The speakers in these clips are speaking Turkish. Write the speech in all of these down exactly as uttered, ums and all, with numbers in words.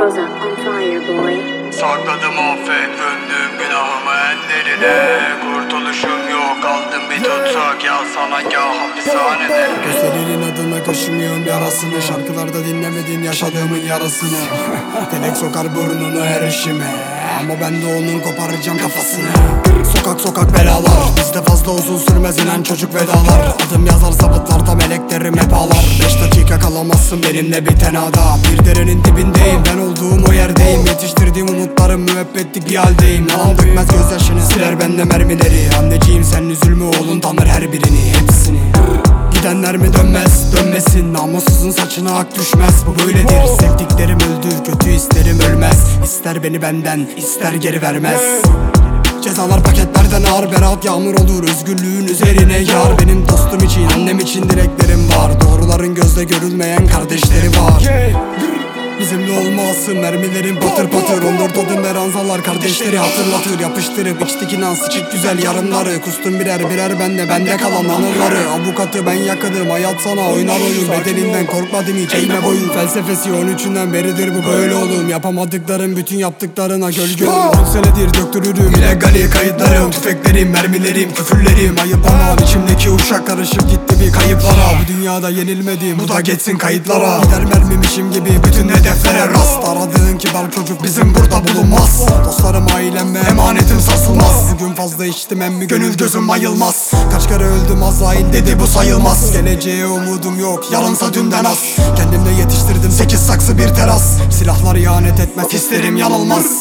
Proza on fire boy. Sakladım affet gömdüm günahımı en derine. Kurtuluşum yok aldım bir tutsak ya sana ya hapishanede. Gösterinin adına kaşımıyorum yarasını. Şarkılarda dinlemedin yaşadığımın yarasını. Telek sokar burnunu her işime, ama ben de onun koparacağım kafasını. Sokak sokak belalar, bizde fazla uzun sürmez inen çocuk vedalar. Adım yazar sabıtlarda meleklerim hep ağlar. Beş dakika kalamazsın benimle bir tenada. Bir derenin dibindeyim, ben olduğum o yerdeyim. Yetiştirdiğim umutlarım müebbetlik bir haldeyim. Yalan dökmez gözyaşını, siler bende mermileri. Anneciğim sen üzülme oğlun tanır her birini, hepsini. Gidenler mi dönmez, dönmesin. Namussuzun saçına ak düşmez, bu böyledir. Sevdiklerim öldü, kötü isterim ölmez. İster beni benden, ister geri vermez. Cezalar paketlerden ağır, berat yağmur olur özgürlüğün üzerine yar. Benim dostum için, annem için dileklerim var. Doğruların gözle görülmeyen kardeşleri var. Bizimle olmasın mermilerin patır patır. Ondurtadım beranzalar kardeşleri hatırlatır. Yapıştırıp içtik inan sıçık güzel yarınları. Kustum birer birer bende bende kalan anıları. Avukatı ben yakınım, hayat sana oynar oyun. Bedelinden korkmadım hiç eğme boyun. Felsefesi on üçünden beridir bu böyle oğlum. Yapamadıklarım bütün yaptıklarına gölge olur. On senedir döktürürüm illegali kayıtlarım. Tüfeklerim, mermilerim, küfürlerim. Ayıp aman içimdeki uşak karışıp gitti bir kayıplara. Bu dünyada yenilmedim, bu da geçsin kayıtlara. Gider mermimişim gibi bütün hedeflere rast. Aradığın kibar çocuk bizim burada bulunmaz. Dostlarım ailem ve emanetim sarsılmaz. Bugün fazla içtim emmi gönül gözüm bayılmaz. Kaç kere öldüm Azrail dedi bu sayılmaz. Geleceğe umudum yok yarınsa dünden az. Kendimle yetiştirdim sekiz saksı bir teras. Silahlar ihanet etmez hislerim yanılmaz.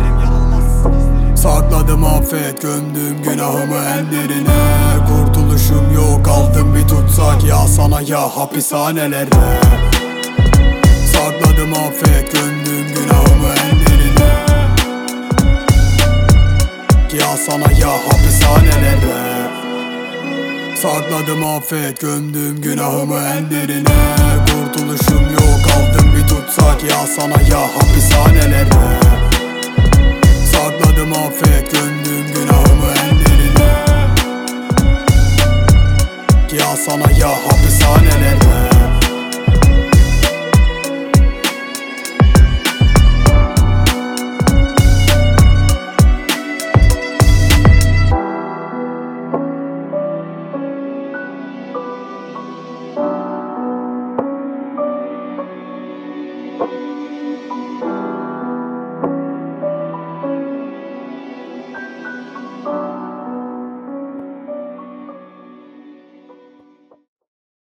Sakladım affet gömdüm günahımı en derine. Kurtuluşum yok aldım bir tutsak ya sana ya hapishanelerde. Sakladım affet gömdüm günahımı en derine. Ya sana ya hapishanelerde. Sakladım affet gömdüm günahımı en derine. Kurtuluşum yok aldım bir tutsak ya sana ya hapishanelerde. Sakladım affet gömdüm günahımı en derine. Ya sana ya hapishanelerde.